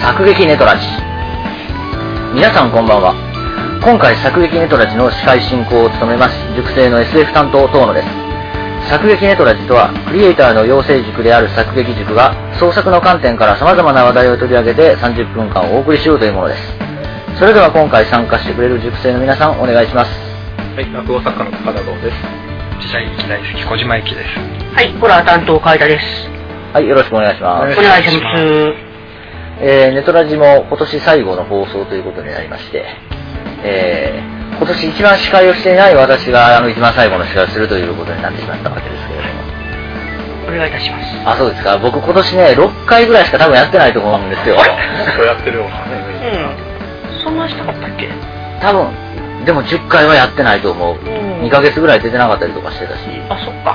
作劇ネトラジ。皆さんこんばんは。今回作劇ネトラジの司会進行を務めます塾生の SF 担当遠野です。作劇ネトラジとはクリエイターの養成塾である作劇塾が創作の観点から様々な話題を取り上げて30分間お送りしようというものです。それでは今回参加してくれる塾生の皆さんお願いします。 はい、落語作家の高田堂です。 実際劇大好き小島由紀です。 はい、ホラー担当海田です。 はい、よろしくお願いします。 お願いします。 ネトラジも今年最後の放送ということになりまして、今年一番司会をしていない私が一番最後の司会をするということになってしまったわけですけれども。 お願いいたします。 あ、そうですか。僕今年ね、6回ぐらいしか多分やってないと思うんですよ。 そうやってるようなね。うん。そんなしたかったっけ？ 多分、でも10回はやってないと思う。2ヶ月ぐらい出てなかったりとかしてたし。 あ、そっか。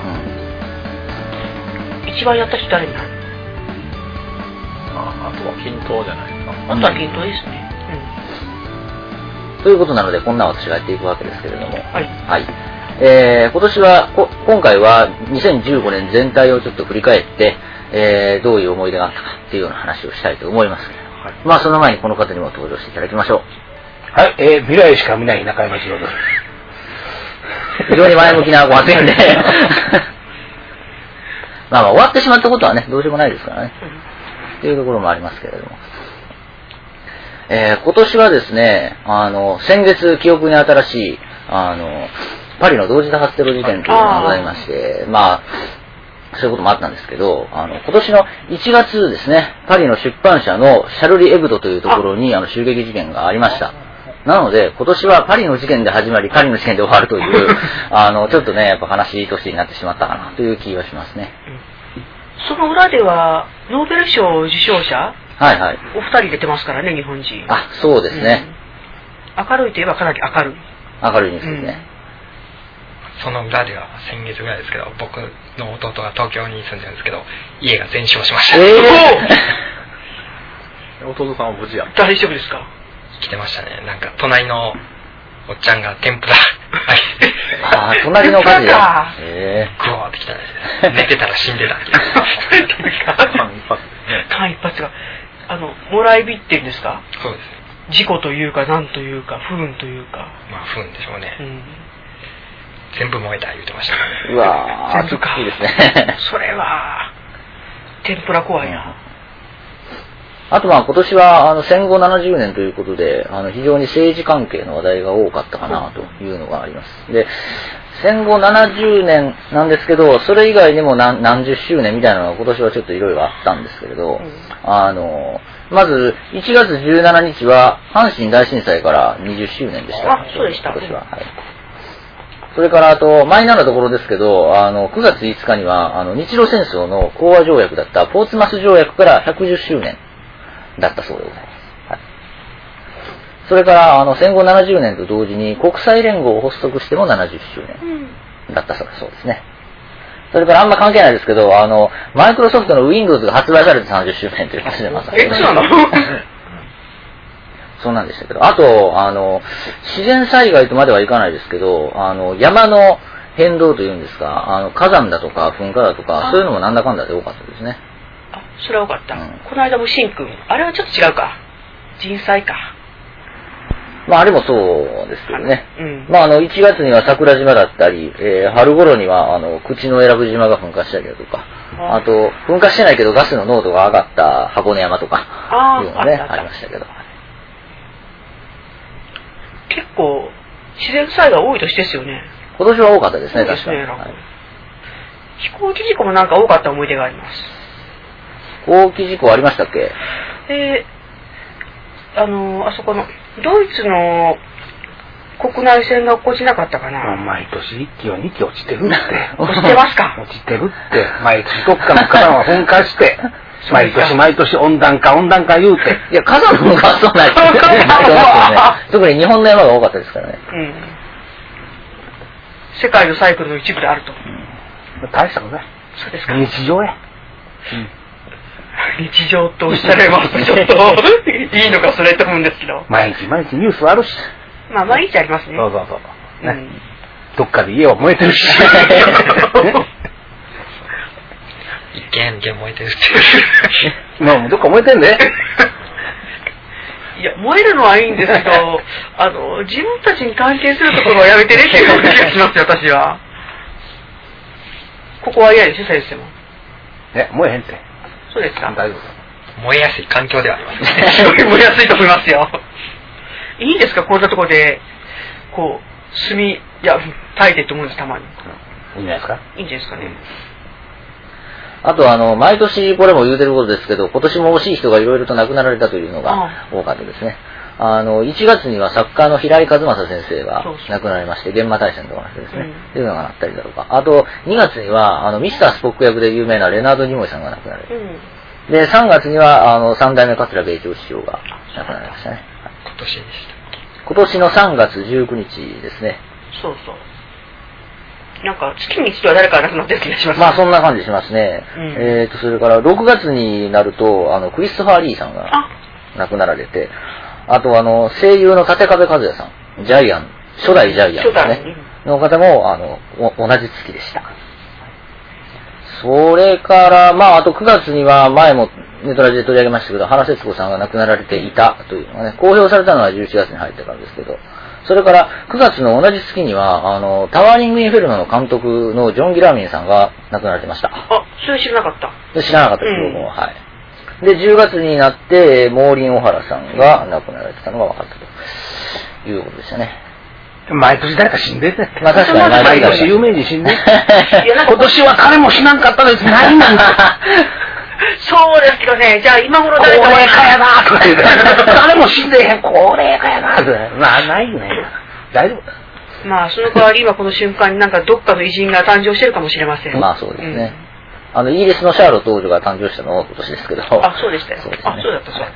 一番やった人誰になる？ あとは均等じゃないですか。 あとは均等ですね。 ということなので、こんな私がやっていくわけですけれども。 はい。 はい。今回は2015年全体をちょっと振り返って、どういう思い出があったかっていうような話をしたいと思います。はい、まあその前にこの方にも登場していただきましょう。 はい、未来しか見ない中山次郎です。 非常に前向きなご発言で。まあ終わってしまったことはね、どうしようもないですからね。っていうところもありますけれども。今年はですね、先月記憶に新しい、パリの同時多発テロ事件というのがございまして、まあ、そういうこともあったんですけど、今年の1月ですね、パリの出版社のシャルリ・エブドというところに襲撃事件がありました。なので、今年はパリの事件で始まり、パリの事件で終わるという、ちょっとね、やっぱ悲しい年になってしまったかなという気がしますね。 その裏では、ノーベル賞受賞者はいはい。 お二人出てますからね、日本人。 あ、そうですね。 明るいといえばかなり明るい。 明るいニュースですね。 その裏では先月ぐらいですけど、僕の弟が東京に住んでるんですけど、家が全焼しました。 弟さんは無事や。 大丈夫ですか？ 来てましたね。なんか隣のおっちゃんが天ぷらああ、隣の火事だ。 グワーって来たんですよ。寝てたら死んでたっていう間一髪がもらい火っていうんですか？ そうです。 事故というかなんというか不運というか、 まあ不運でしょうね。全部燃えた言ってましたね。 うわー、 全部か。 いいですね。 それは天ぷら怖いな。 あとまあ今年は戦後70年ということで非常に政治関係の話題が多かったかなというのがあります。で、戦後70年なんですけど、それ以外にも何十周年みたいなのが今年はちょっといろいろあったんですけれど、まず1月17日は阪神大震災から20周年でした。 あ、そうでした。 今年は。はい。それからあと、マイナーなところですけど、9月5日には日露戦争の講和条約だったポーツマス条約から110周年だったそうでございます。はい、それから戦後70年と同時に国際連合を発足しても70周年だったそうですね。それからあんま関係ないですけど、マイクロソフトの Windows が発売されて30周年ということでまた。 そうなの？ そうなんでしたけど、あと自然災害とまではいかないですけど、山の変動というんですか、火山だとか噴火だとかそういうのもなんだかんだで多かったですね。 あ、それは多かった。この間もシンくん、あれはちょっと違うか。人災か。 まああれもそうですけどね。まあ1月には桜島だったり、春頃には口永良部島が噴火したりだとか、あと噴火してないけどガスの濃度が上がった箱根山とかいうのねありましたけど。 結構自然災害多い年ですよね。 今年は多かったですね、確かに。 飛行機事故もなんか多かった思い出があります。 飛行機事故ありましたっけ？ あそこのドイツの国内線が落っこちなかったかな。 毎年1機は2機落ちてるって。 落ちてますか？ 落ちてるって。毎年どっかの火山は噴火して、毎年温暖化言うて。 いや、火山の噴火はそうないですね。特に日本の山が多かったですからね。 世界のサイクルの一部であると。 大したことない。 そうですか。 日常や。 日常とおっしゃれますとちょっといいのかそれと思うんですけど。 毎日ニュースあるし。 まあ毎日ありますね。 そう。ね。どっかで家は燃えてるし。 一軒燃えてるって。 まあどっか燃えてんで。 や、燃えるのはいいんですけど、自分たちに関係するところはやめてねっていう気がしますよ、私は。ここは嫌でしょ、先生も。 燃えへんって。 そうですか。 大丈燃えやすい環境ではありますね。 燃えやすいと思いますよ。いいんですか、こんなところで、こう、炭、焚いてって思うんです、たまに。 夫。いいんじゃないですか。 いいんじゃないですかね。 あと毎年これも言うてることですけど、今年も惜しい人がいろいろと亡くなられたというのが多かったですね。1月には作家の平井和正先生が亡くなりまして、現場大戦とかの人ですね。っていうのがあったりだとか。あと、2月には、ミスタースポック役で有名なレナード・ニモイさんが亡くなられる。で、3月には、三代目桂米朝師匠が亡くなりましたね。 今年でした。 今年の3月19日ですね。 そうそう。なんか、月に一度は誰かが亡くなってる気がします。 まあ、そんな感じしますね。それから、6月になると、クリストファー・リーさんが亡くなられて、あと、声優の立壁和也さん、ジャイアン、初代ジャイアンですね。の方も、同じ月でした。それから、あと9月には、前もネトラジで取り上げましたけど、原節子さんが亡くなられていたというのがね、公表されたのは11月に入ってからですけど、それから9月の同じ月には、タワーリング・インフェルノの監督のジョン・ギラーミンさんが亡くなられてました。 それ知らなかった。 知らなかったです、僕も。はい。で、10月になって、モーリン・オハラさんが亡くなられてたのが分かったということでしたね。 毎年誰か死んでるね。 まあ確かに毎年有名人死んでる。今年は彼も死なんかったです。ないなんて。 そうですけどね、じゃあ今頃誰か。 高齢化やなとか言うて。誰も死んでへん、高齢化やなって。ないよね。大丈夫。 まあ、その代わり今この瞬間になんかどっかの偉人が誕生してるかもしれません。 まあそうですね。イギリスのシャーロット王女が誕生したのは今年ですけど。 そうでしたよ。そうだった。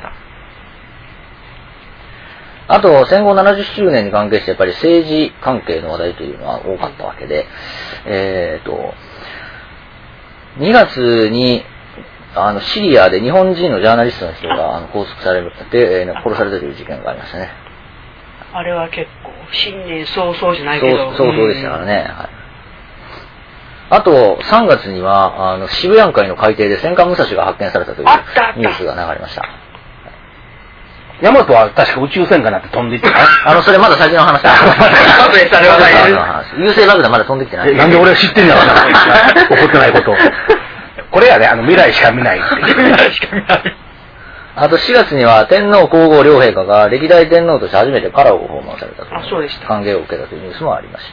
あと、戦後70周年に関係してやっぱり政治関係の話題というのは多かったわけで、2月に、シリアで日本人のジャーナリストの人が拘束されて、殺されたという事件がありましたね。 あれは結構、新年早々じゃないけど。 早々でしたからね。はい。あと、3月には、渋谷海の海底で戦艦武蔵が発見されたというニュースが流れました。 ヤマトは確か宇宙戦艦になって飛んでいってそれまだ先の話だ。 そうです、あれはない。優勢爆弾まだ飛んできてない。 なんで俺は知ってんだろうな。怒ってないこと。これやね、未来しか見ないって。未来しか見ない。 あと4月には天皇皇后両陛下が歴代天皇として初めてパラオを訪問されたという。 そうでした。 歓迎を受けたというニュースもありました。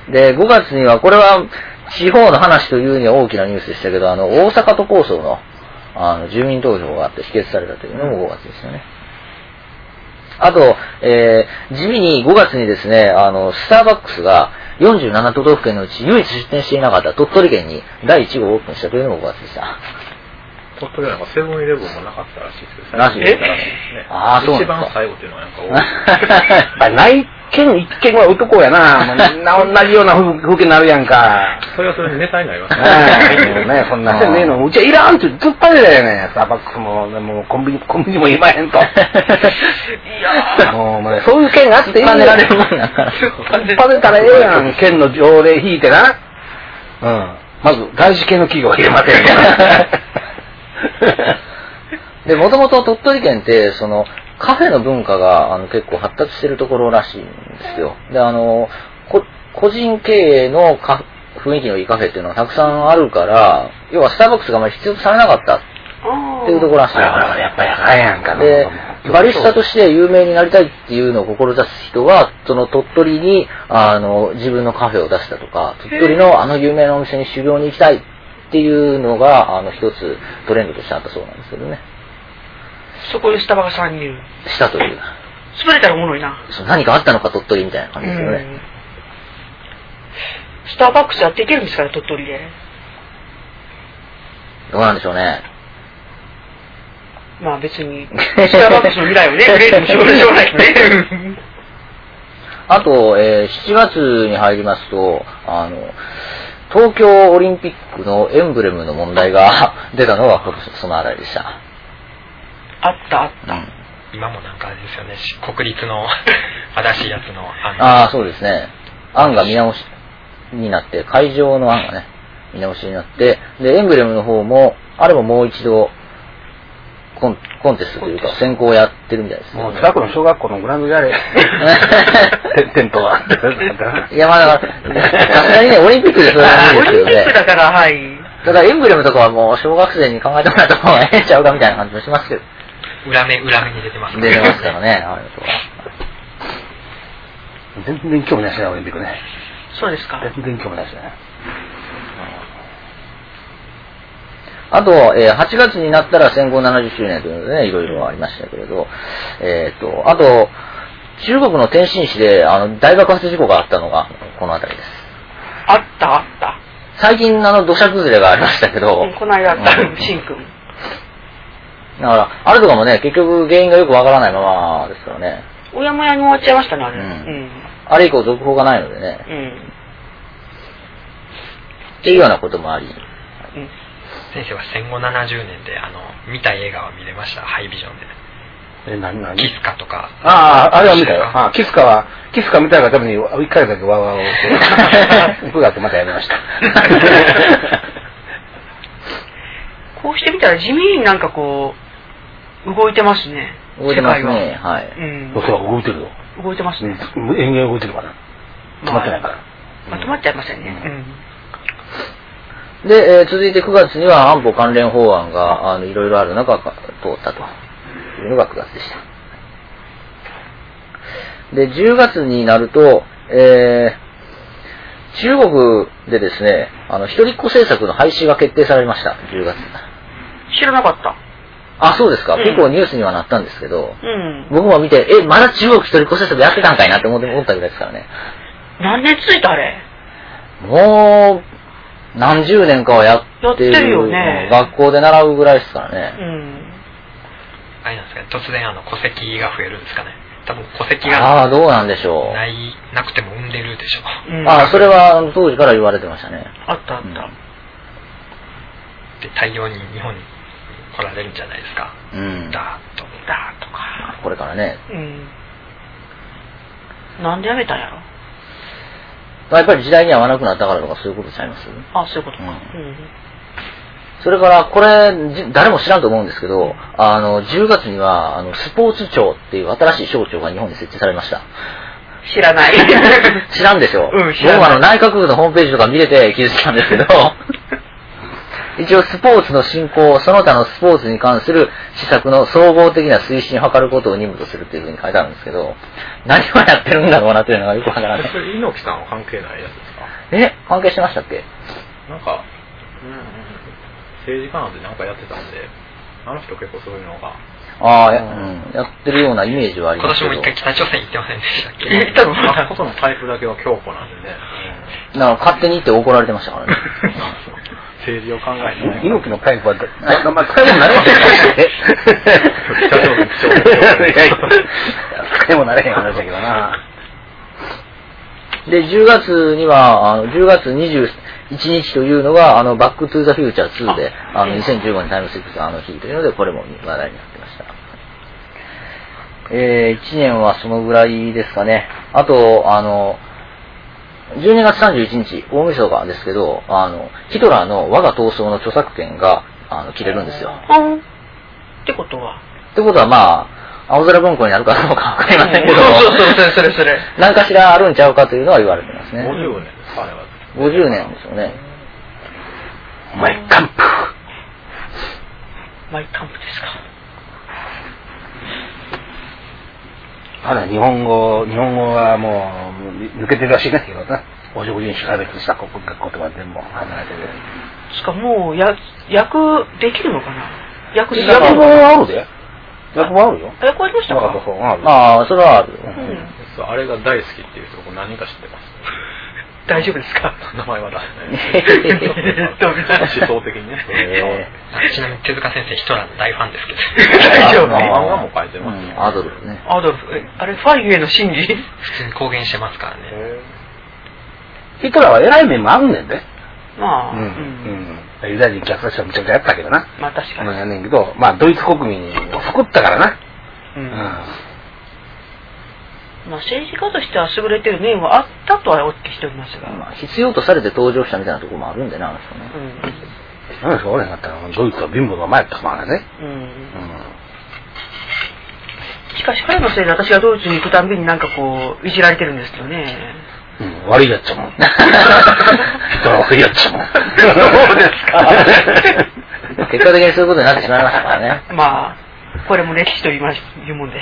で、5月には、これは地方の話というには大きなニュースでしたけど、大阪都構想の住民投票があって否決されたというのも5月ですよね。あと、地味に5月にですね、スターバックスが47都道府県のうち唯一出店していなかった鳥取県に第1号をオープンしたというのも5月でした。 鳥取はセブンイレブンもなかったらしいですけど、 らしいですね。 そう一番最後っていうのはなんかない県一軒は男やな。同じような風景になるやんか。 それはそれでネタになりますね。 そんなせんねえの。うちはいらんってずっと言うだよね。スターバックスもコンビニもいまへんと。いやもうそういう県があっていいよ。 突っぱねられるもんだから。 突っぱねたらええやん。県の条例引いてな。まず外資系の企業は入れませんから。 で、もともと鳥取県って、カフェの文化が結構発達してるところらしいんですよ。で、個人経営の雰囲気のいいカフェっていうのはたくさんあるから、要はスターバックスがあまり必要とされなかったっていうところらしい。 やっぱりあれやんかな。 で、バリスタとして有名になりたいっていうのを志す人は、その鳥取に、自分のカフェを出したとか、鳥取の有名なお店に修行に行きたいっていうのが、一つトレンドとしてあったそうなんですけどね。 そこでスタバが参入したという。 潰れたらおもろいな。 何かあったのか鳥取みたいな感じですよね。 スターバックスやっていけるんですから、鳥取で。 どうなんでしょうね。 まあ別に、スターバックスの未来をね、憂いてもしょうがないね。 あと、7月に入りますと、東京オリンピックのエンブレムの問題が出たのはそのあたりでした。 あった。 今もなんかあれですよね、国立の新しいやつの案。そうですね。案が見直しになって、会場の案がね、見直しになって、で、エンブレムの方も、あれももう一度、 コンテストというか選考をやってるみたいですね。 もう近くの小学校のグラウンドでやれ。テントは。 いやまあだからさすがにねオリンピックでそれは無理ですけどね。 オリンピックだからはい。 ただエンブレムとかはもう小学生に考えてもらった方がええんちゃうかみたいな感じもしますけど。 裏目に出てます出てますからね。 全然興味ないですね、オリンピックね。 そうですか。 全然興味ないですね。 あと、8月になったら戦後70周年というのでね、いろいろありましたけれど、あと、中国の天津市で大爆発事故があったのがこの辺りです。 あった。 最近土砂崩れがありましたけど、 この間あった、シンくん。 だから、あれとかもね、結局原因がよくわからないままですからね。 おやまやに終わっちゃいましたね、あれ。 あれ以降続報がないのでね。っていうようなこともあり。 先生は戦後70年で見た映画は見れました？ハイビジョンで。 何キスカとか。 あれは見たよ。キスカ見たいがために1回だけワーワーを9月またやりました。 こうしてみたら地味になんかこう動いてますね。 動いてますね。はい。 そう動いてるよ。 動いてますね。 延々動いてるから。止まってないから。 まとまっちゃいませんね。 で、続いて9月には安保関連法案がいろいろある中通ったというのが9月でした。で、10月になると、中国でですね、一人っ子政策の廃止が決定されました。10月。 知らなかった。 あ、そうですか。結構ニュースにはなったんですけど、僕も見て、まだ中国一人っ子政策やってたんかいなって思ったぐらいですからね。 何年続いたあれ？ もう、何十年かはやってるよね。 学校で習うぐらいですからね。 あれなんですかね、突然戸籍が増えるんですかね。多分戸籍がどうなんでしょう。 なくても産んでるでしょう。それは当時から言われてましたね。 あった。で大量に日本に来られるんじゃないですか。だーっとか。これからね。 なんでやめたんやろ。 やっぱり時代に合わなくなったからとかそういうことちゃいます？ そういうことか。 それからこれ誰も知らんと思うんですけど、10月にはスポーツ庁っていう新しい省庁が日本に設置されました。 知らない。 知らんでしょ。僕知らない。 内閣府のホームページとか見れて気づいたんですけど、一応スポーツの振興、その他のスポーツに関する施策の総合的な推進を図ることを任務とするっていうふうに書いてあるんですけど、何をやってるんだろうなというのがよくわからない。 それ猪木さんは関係ないやつですか？ 関係してましたっけ？ なんか、政治家なんてなんかやってたんで、あの人結構そういうのが。 やってるようなイメージはありますけど。 今年も一回北朝鮮行ってませんでしたっけ？ 行ったの？あそこの台風だけは強固なんでね。 だから勝手に行って怒られてましたからね。 政治を考えて猪木のタイプは、使い物になれへん使い物になれへん話だけどな。 で、10月には、10月21日というのが、バックトゥーザフューチャー2で、2015年タイムスリップの日というので、これも話題になってました。1年はそのぐらいですかね。あと、12月31日、大晦日ですけど、ヒトラーの我が闘争の著作権が、切れるんですよ。 ってことは青空文庫になるかどうかわかりませんけど、 それ。 何かしらあるんちゃうかというのは言われてますね。 50年ですか、あれは。 50年でしょうね。 マイカンプですか。 日本語はもう抜けてるらしいんだけどな。お食事に調べてした言葉全部離れてる。 しかもう訳できるのかな？ 訳もあるで。訳もあるよ。 訳ありましたか？ それはあるよ。 あれが大好きっていう人僕何人か知ってます。 大丈夫ですか？ 名前は出せない。思想的にね。 ちなみに手塚先生ヒトラーの大ファンですけど。 大丈夫。 漫画も書いてますね。 アドルフね。 あれファイユへの真理？ 普通に公言してますからね。 ヒトラーは偉い面もあるねんで。ユダヤ人虐殺者むちゃくちゃやったけどな。 確かに。 やねんけど、ドイツ国民を救ったからな。 政治家としては優れてる面はあったとはお聞きしておりますが。 必要とされて登場したみたいなところもあるんでね、あの人ね。 なんですか、俺がったら、ドイツは貧乏が前やったからね。 しかし彼のせいで私がドイツに行くたんびになんかこう、いじられてるんですよね。 悪いやっちゃもん。人は悪いやっちゃもん。 そうですか。 結果的にそういうことになってしまいましたからね。 まあ、これも歴史というもんです。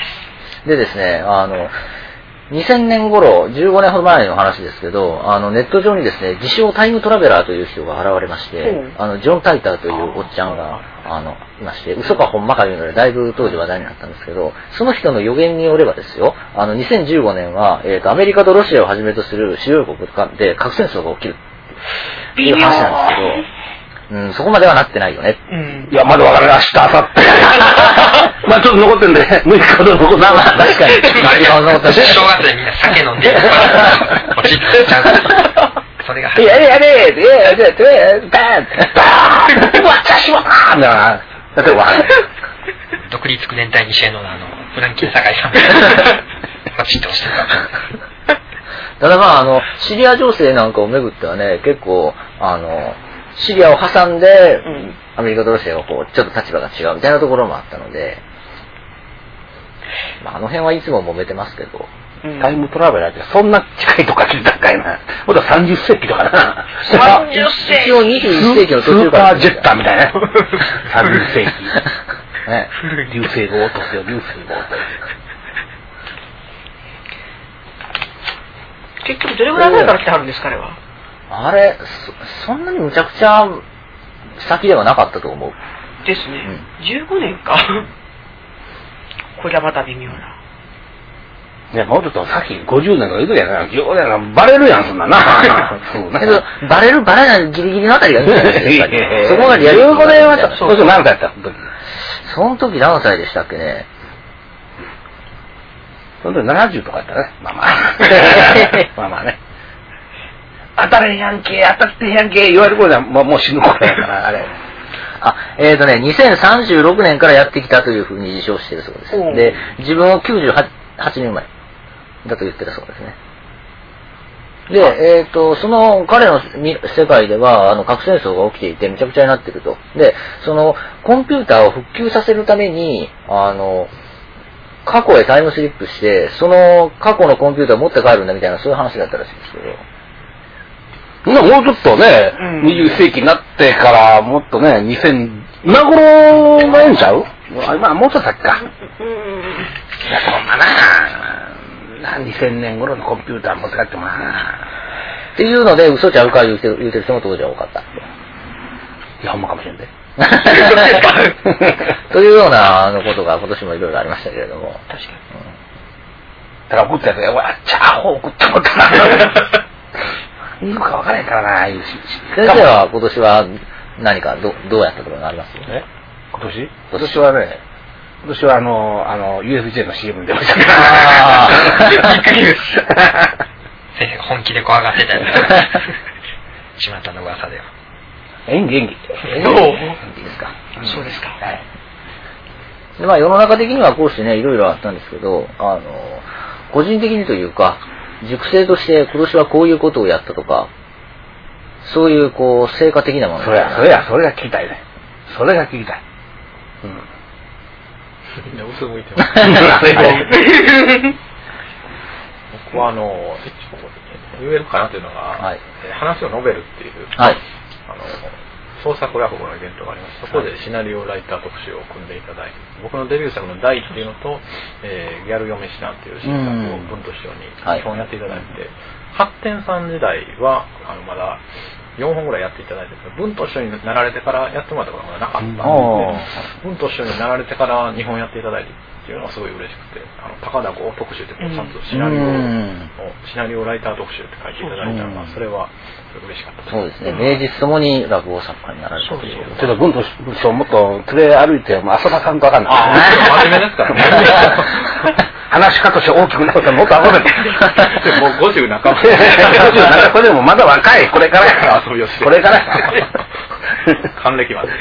でですね、2000年頃、15年ほど前の話ですけど、ネット上にですね、自称タイムトラベラーという人が現れまして、ジョン・タイターというおっちゃんが、いまして、嘘かほんまかいうので、だいぶ当時話題になったんですけど、その人の予言によればですよ、2015年は、アメリカとロシアをはじめとする主要国で核戦争が起きるっていう話なんですけど、そこまではなってないよね。 いや、まだわからない。明日、明後日。まあちょっと残ってんで、6日ほど残ってんで。 確かに。 正月でみんな酒飲んでるから、落ちちゃう。それがやれやれバーン私はなみたいな。例えば、 独立9年隊にシェのフランキー酒井さん。パチッと押してるから。 ただまあ、シリア情勢なんかをめぐってはね、結構、シリアを挟んで、アメリカとロシアがこう、ちょっと立場が違うみたいなところもあったので、まあ、あの辺はいつも揉めてますけど。 タイムトラベラーってそんな近いとか聞いたんかいな。ほんと30世紀とかな。 30世紀。 一応21世紀の途中から、 スーパージェッターみたいな。30世紀。 ね。 流星号落とすよ、流星号と。 結局どれぐらい前から来てはるんですか、彼は。 あれ、そんなにむちゃくちゃ先ではなかったと思う。 ですね。15年か。これはまた微妙な。 いや、もうちょっとさっき50年とか言うときやな、15年がバレるやん、そんなな。 けど、バレるバレないギリギリのあたりがいいんじゃないですか。そこがリアリティ。 15年はそうそう、何歳やったその時何歳でしたっけね。 その時70とかやったね。まあまあ。まあまあね。当たれやんけ、当たってやんけ、言われる頃はもう死ぬ頃やから、あれ。 2036年からやってきたというふうに自称しているそうです。で、自分は98年生まれだと言ってたそうですね。で、その彼の世界では核戦争が起きていてめちゃくちゃになってると。で、そのコンピューターを復旧させるために、過去へタイムスリップして、その過去のコンピューターを持って帰るんだみたいなそういう話だったらしいんですけど。 もうちょっとね、20世紀になってからもっとね、今頃がええんちゃう？今もうちょっと先か。いや、そんなな2000年頃のコンピューター持って帰ってもなっていうので、嘘ちゃうか言うてる人も当時は多かった。 いや、ほんまかもしれんで。 というようなことが今年もいろいろありましたけれども。 確かに。 だから送ったやつが、わっちゃーほう送ってもったな。いいのか分からへんからな、いうし。 先生は今年は何かどうやったところがあります？ 今年はね、USJ の CM に出ました。 先生が本気で怖がってたやつ。巷の噂では。 演技。 演技ですか。 そうですか。 はい。で、まあ世の中的にはこうしてね、いろいろあったんですけど、個人的にというか、塾生として今年はこういうことをやったとか、そういうこう成果的なもの。 それが聞きたいね。それが聞きたい。 みんな嘘向いてます。僕は言えるかなというのが、 はい、 話を述べるっていう、 はい、 創作落語のイベントがあります。そこでシナリオライター特集を組んでいただいて、僕のデビュー作の第っていうのと、ギャル嫁師団っていう新作を文と師匠に2本やっていただいて、発展さん時代はまだ4本ぐらいやっていただいて、文と師匠になられてからやってもらったことがまだなかったんで、文と師匠になられてから2本やっていただいてっていうのはすごい嬉しくて、高田剛特集ってちゃんとシナリオライター特集って書いていただいたのが、それは嬉しかったです。 そうですね。名実ともに落語作家になられたという。 ちょっと文と師匠もっと連れ歩いて遊ばさんとわかんない。 真面目ですからね。 話し方として大きくなったらもっと遊べて。 もう50半ば。 50半ば。これでもまだ若い。これからや。 遊びをして。 これからや。 還暦まで。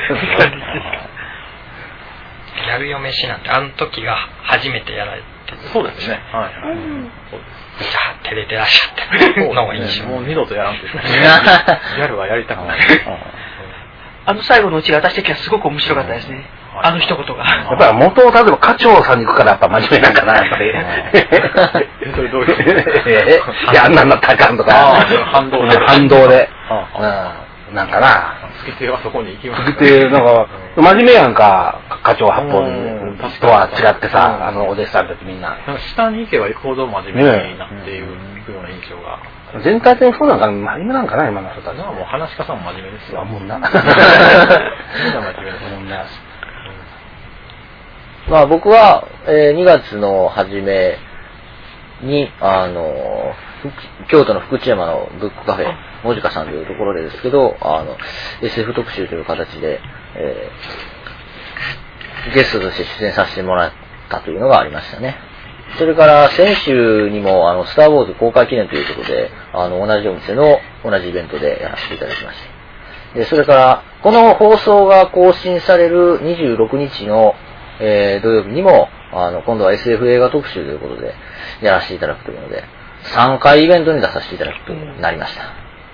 ギャル嫁師なんてあの時が初めてやられて。 そうですね。はい。 めっちゃ照れてらっしゃって。のが印象。 もう二度とやらんという。ギャルはやりたくない。 最後のうちが私的にはすごく面白かったですね。あの一言が。 やっぱり元を例えば課長さんに行くからやっぱ真面目なんかな、やっぱり。 それどういういや、あんなんなったらあかんとか。 反動で。なんかな。 月亭はそこに行きます。 月亭、なんか、真面目やんか、課長八方とは違ってさ、お弟子さんたちみんな。 下に行けば行くほど真面目になっていくような印象が。 全体的にそうなんか真面目なんかな、今の人たち。 もう話し家さんも真面目ですよ。 もんな。 みんな真面目ですもんな。 まあ僕は、2月の初めに、京都の福知山のブックカフェ、もじかさんというところでですけど、SF 特集という形で、ゲストとして出演させてもらったというのがありましたね。それから先週にも、スターウォーズ公開記念ということで、同じお店の同じイベントでやらせていただきました。で、それから、この放送が更新される26日の、土曜日にも、今度は SF 映画特集ということで、やらせていただくというので、3回イベントに出させていただくとなりました。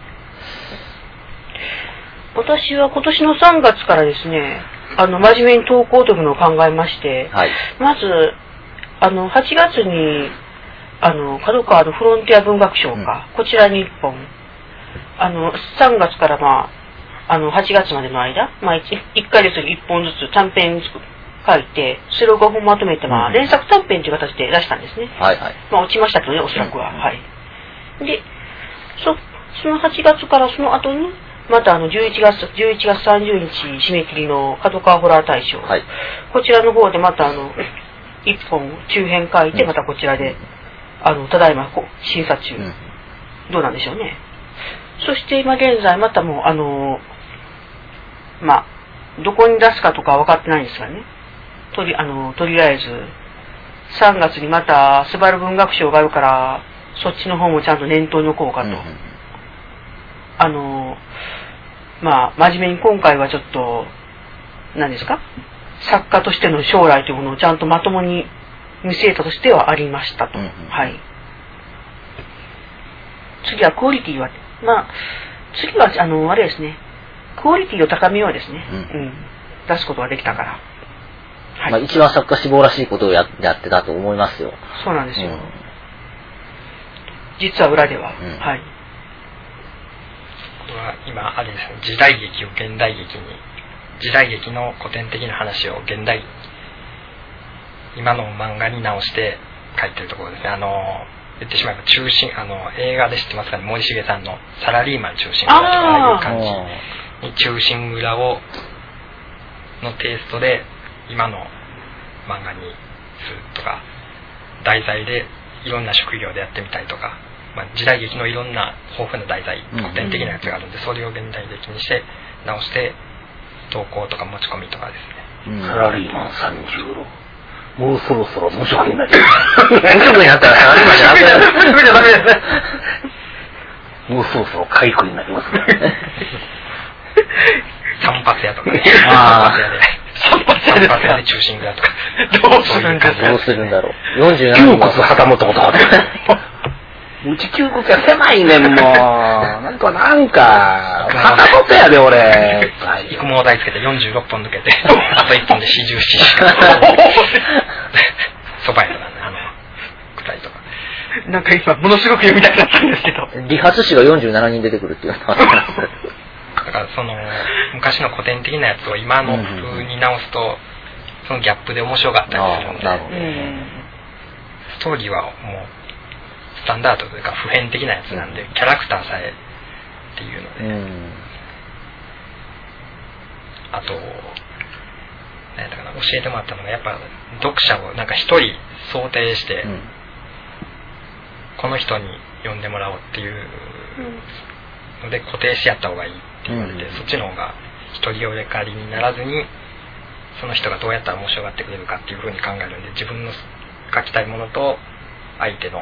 私は今年の3月からですね、真面目に投稿というのを考えまして、 はい、 まず、8月に、角川のフロンティア文学賞か、こちらに1本、3月から8月までの間、1ヶ月に1本ずつ短編書いて、それを5本まとめて、連作短編という形で出したんですね。 はいはい。 落ちましたけどね、おそらくは。はい。で、その8月からその後に、また11月30日締め切りの角川ホラー大賞。 はい。 こちらの方でまた1本中編書いて、またこちらで、ただいま審査中。どうなんでしょうね。そして今現在またもう、どこに出すかとかは分かってないんですがね。とりあえず、3月にまた、スバル文学賞があるから、そっちの方もちゃんと念頭に置こうかと。真面目に今回はちょっと、何ですか？作家としての将来というものをちゃんとまともに見据えたとしてはありましたと。はい。次はクオリティは、次は、あれですね、クオリティを高めようですね。出すことができたから。 はい、一番作家志望らしいことをやってたと思いますよ。 そうなんですよ。実は裏では。はい。 これは今あれですね、時代劇を現代劇に、時代劇の古典的な話を今の漫画に直して書いてるところですね。言ってしまえば映画で知ってますかね、森重さんのサラリーマン中心蔵とかああいう感じに中心蔵のテイストで今の漫画にするとか、題材でいろんな職業でやってみたりとか、時代劇のいろんな豊富な題材、古典的なやつがあるんで、それを現代劇にして直して投稿とか持ち込みとかですね。 サラリーマン36、もうそろそろ無職になっちゃう。無職になったらサラリーマンじゃダメですね。もうそろそろ回復になりますね。 散髪屋とかね。散髪屋で中心蔵とか。 どうするんだろう。47 窮屈旗本とか。うち窮屈や狭いねん、もう。なんか、旗本やで、俺。 育毛台つけて46本抜けて、あと1本で47しか。そば屋とかね、くらいとか。 なんか今、ものすごく読みたくなったんですけど。 理髪師が47人出てくるっていうのはあります。 だから昔の古典的なやつを今の風に直すと、そのギャップで面白かったりするので、ストーリーはもうスタンダードというか普遍的なやつなんで、キャラクターさえっていうので、あと何だかな、教えてもらったのが、やっぱ読者をなんか一人想定して、この人に読んでもらおうっていうので固定しやった方がいいって言われて、そっちの方が独りよがりにならずに、その人がどうやったら面白がってくれるかっていう風に考えるんで、自分の書きたいものと相手の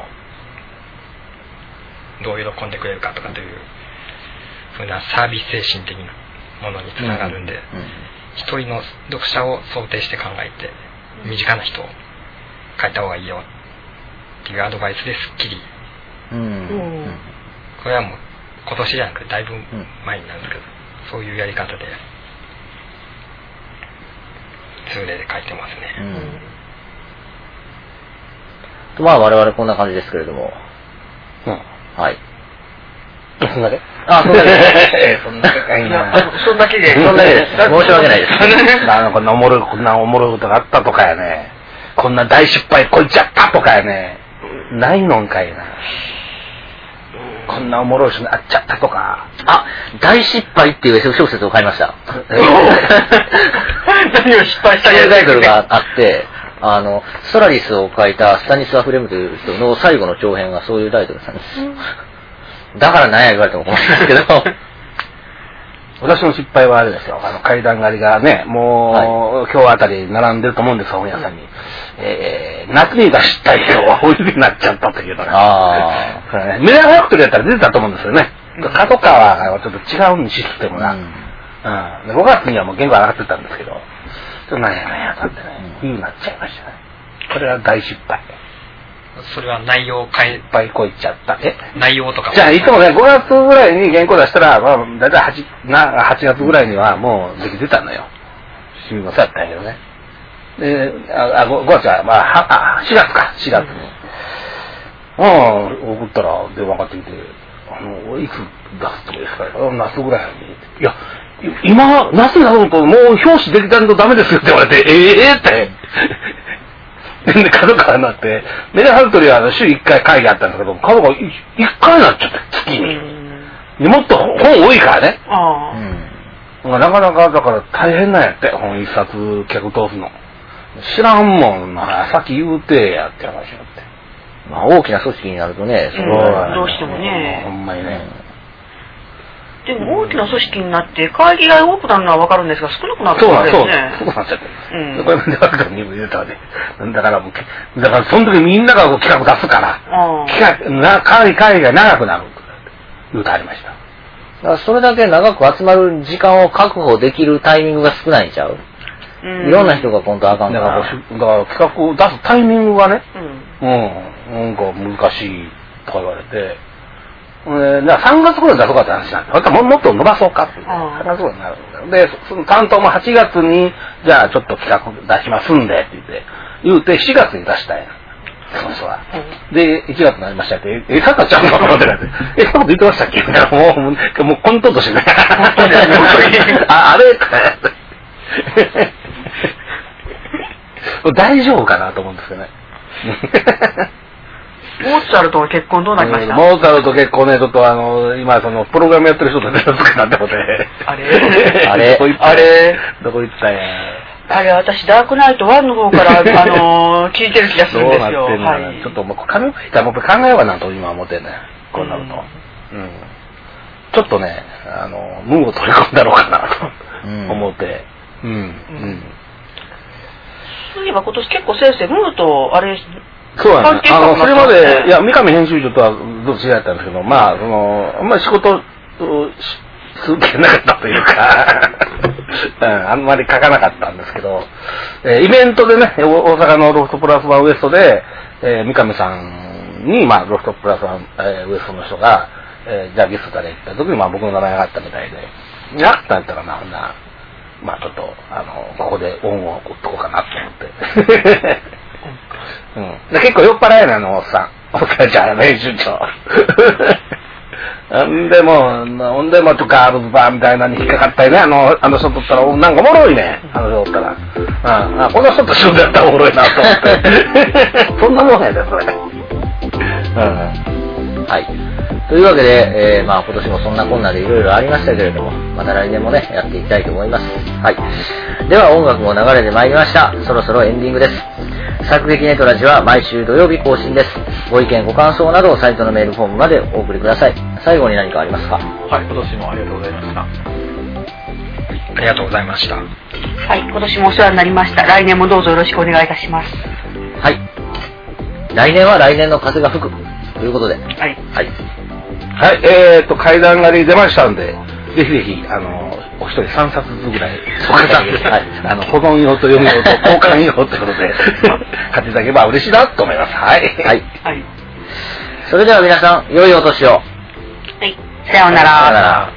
どう喜んでくれるかとかという風なサービス精神的なものにつながるんで、一人の読者を想定して考えて、身近な人を書いた方がいいよっていうアドバイスですっきり、これはもう今年じゃなくてだいぶ前になるんですけど、そういうやり方で通例で書いてますね。 まあ我々こんな感じですけれども。はい。 そんだけそんだけそんだけかいな。 そんだけで。 そんだけです。申し訳ないです。 こんなおもろいことがあったとかやね。こんな大失敗こいちゃったとかやね。ないのんかいな。こんなおもろい人にあっちゃったとか。 大失敗っていう SF 小説を買いました。 何を失敗したタイトルがあって、ソラリスを書いたスタニスワ・フレムという人の最後の長編がそういうタイトルなんです。だから何や言われても困るんですけど。 私の失敗はあれですよ。階段狩りがね、もう、今日あたり並んでると思うんですよ、本屋さんに。夏に出したいけど、お湯になっちゃったというのが。メダルファクトリーやったら出てたと思うんですよね。角川がちょっと違うんシステムが。5月にはもう原稿上がってたんですけど、ちょっとなんやだってね、冬になっちゃいましたね。これは大失敗。 それは内容を変え、 いっぱいこいちゃった。 内容とかも。 じゃあ、いつもね、5月ぐらいに原稿出したら、だいたい8月ぐらいにはもうできてたのよ。趣味もそうやったんやけどね。で、5月は、4月か、4月に。送ったら電話かかってきて、いつ出すとかですか夏ぐらいに。いや、今、夏になるともう表紙できたんとダメですよって言われて、って。で、角川になって、メダルファクトリーは週1回会議あったんだけど、角川1回になっちゃって、月に。もっと本多いからね。なかなか、だから大変なんやって、本一冊客通すの。知らんもんな、さっき言うてやって話になって。 大きな組織になるとね、 どうしてもね。 ほんまにね。 でも大きな組織になって会議が多くなるのは分かるんですが、少なくなるそうんなんですよね。 そうなんですよ。これまで分かるにも言うたらね。だからその時みんなが企画出すから、会議が長くなると言うてありました。 だからそれだけ長く集まる時間を確保できるタイミングが少ないんちゃう？いろんな人が今度あかんから。 だから企画を出すタイミングがね、なんか難しいとか言われて、3月頃に出そうかって話なんで、もっと伸ばそうかって話になるんだよ。で、その担当も8月に、じゃあちょっと企画出しますんでって言って7月に出したんや。その人は。で、1月になりましたって、さっきちゃうのか思ってない。そんなこと言ってましたっけみたいな、もうコントとしてね。あれ大丈夫かなと思うんですよね。 モーツァルトは結婚どうなりました？ モーツァルト結婚ね、ちょっと今プログラムやってる人と連絡つけたってことで。 あれどこ行ったんや。 あれ、私、ダークナイト1の方から、聞いてる気がするんですよ。 どうなってんのかな。ちょっともう、紙書いたらもう考えようかなと今思ってんね。こうなると。ちょっとね、ムーを取り込んだろうかなと思って。 そういえば今年結構先生、ムーと、あれ、 そうなんです。それまで、三上編集長とはどっちだったんですけど、あんまり仕事続けなかったというか、あんまり書かなかったんですけど、イベントでね、大阪のロフトプラスワンウエストで、三上さんに、ロフトプラスワンウエストの人が、じゃあゲストで行った時に、僕の名前があったみたいで、やったんやったらちょっと、ここで恩を打っとこうかなと思って。結構酔っ払いなの、おっさんじゃあ、編集長。ほんでもガールズバーみたいなのに引っかかったりね、あの人とったら、なんかおもろいね、あの人とったら。この人と一緒だったらおもろいなと思って。そんなもんやで、それ。 はい。というわけで、今年もそんなこんなでいろいろありましたけれども、また来年もね、やっていきたいと思います。はい。では音楽も流れてまいりました。そろそろエンディングです。作劇ネトラジは毎週土曜日更新です。ご意見ご感想などをサイトのメールフォームまでお送りください。最後に何かありますか？ はい、今年もありがとうございました。 ありがとうございました。 はい、今年もお世話になりました。来年もどうぞよろしくお願いいたします。 はい。来年は来年の風が吹くということで。はい。 はい。階段狩り出ましたんで、ぜひぜひ、お一人3冊ずつぐらい、はい、保存用と読み用と交換用ということで、買っていただければ嬉しいなと思います。はい。 はい。それでは皆さん、良いお年を。 はい。さようなら。